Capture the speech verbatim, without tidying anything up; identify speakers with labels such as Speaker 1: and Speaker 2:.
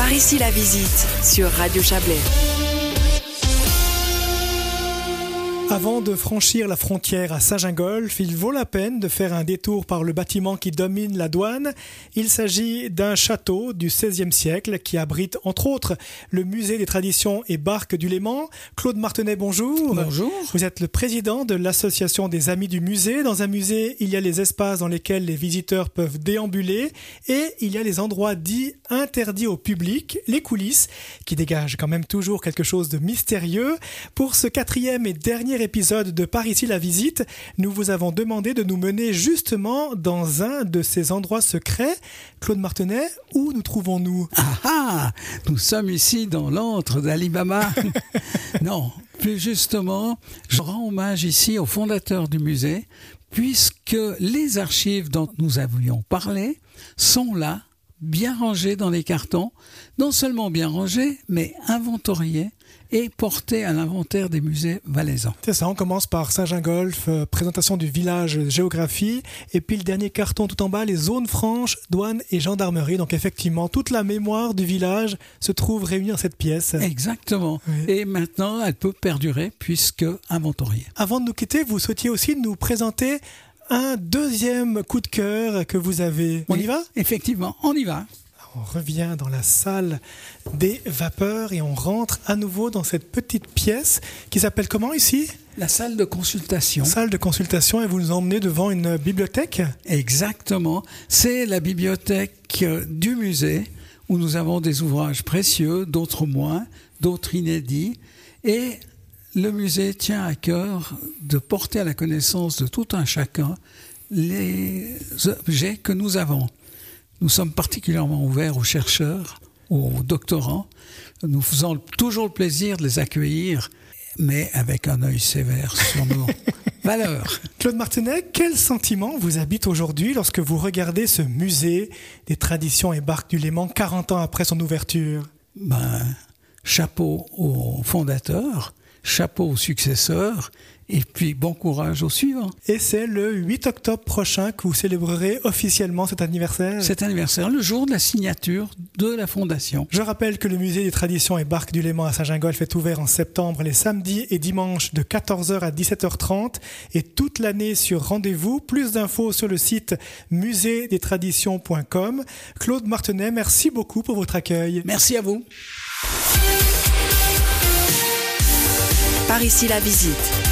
Speaker 1: Par ici la visite sur Radio Chablais.
Speaker 2: Avant de franchir la frontière à Saint-Gingolph, il vaut la peine de faire un détour par le bâtiment qui domine la douane. Il s'agit d'un château du seizième siècle qui abrite entre autres le musée des traditions et barques du Léman. Claude Martenay, bonjour.
Speaker 3: Bonjour.
Speaker 2: Vous êtes le président de l'association des Amis du musée. Dans un musée, il y a les espaces dans lesquels les visiteurs peuvent déambuler et il y a les endroits dits interdits au public, les coulisses, qui dégagent quand même toujours quelque chose de mystérieux. Pour ce quatrième et dernier épisode de Par ici la visite, nous vous avons demandé de nous mener justement dans un de ces endroits secrets. Claude Martenay, où nous trouvons-nous ?
Speaker 3: Ah ah, nous sommes ici dans l'antre d'Ali Baba. Non, plus justement, je rends hommage ici au fondateur du musée, puisque les archives dont nous avions parlé sont là, bien rangées dans les cartons, non seulement bien rangées, mais inventoriées et portées à l'inventaire des musées valaisans.
Speaker 2: C'est ça, on commence par Saint-Gingolph, euh, présentation du village, géographie, et puis le dernier carton tout en bas, les zones franches, douane et gendarmerie. Donc effectivement, toute la mémoire du village se trouve réunie dans cette pièce.
Speaker 3: Exactement. Oui. Et maintenant, elle peut perdurer puisque inventoriée.
Speaker 2: Avant de nous quitter, vous souhaitiez aussi nous présenter un deuxième coup de cœur que vous avez. On
Speaker 3: oui,
Speaker 2: y va ?
Speaker 3: Effectivement, on y va.
Speaker 2: On revient dans la salle des vapeurs et on rentre à nouveau dans cette petite pièce qui s'appelle comment ici ?
Speaker 3: La salle de consultation.
Speaker 2: Salle de consultation, et vous nous emmenez devant une bibliothèque ?
Speaker 3: Exactement. C'est la bibliothèque du musée où nous avons des ouvrages précieux, d'autres moins, d'autres inédits. Et le musée tient à cœur de porter à la connaissance de tout un chacun les objets que nous avons. Nous sommes particulièrement ouverts aux chercheurs, aux doctorants. Nous faisons toujours le plaisir de les accueillir, mais avec un œil sévère sur nos valeurs.
Speaker 2: Claude Martenay, quel sentiment vous habite aujourd'hui lorsque vous regardez ce musée des traditions et barques du Léman quarante ans après son ouverture ?
Speaker 3: Ben, chapeau aux fondateurs, chapeau aux successeurs, et puis bon courage aux suivants.
Speaker 2: Et c'est le huit octobre prochain que vous célébrerez officiellement cet anniversaire ?
Speaker 3: Cet anniversaire, le jour de la signature de la fondation.
Speaker 2: Je rappelle que le musée des traditions et barques du Léman à Saint-Gingolph est ouvert en septembre les samedis et dimanches de quatorze heures à dix-sept heures trente et toute l'année sur rendez-vous. Plus d'infos sur le site musée des traditions point com. Claude Martenay, merci beaucoup pour votre accueil.
Speaker 3: Merci à vous.
Speaker 1: Par ici la visite.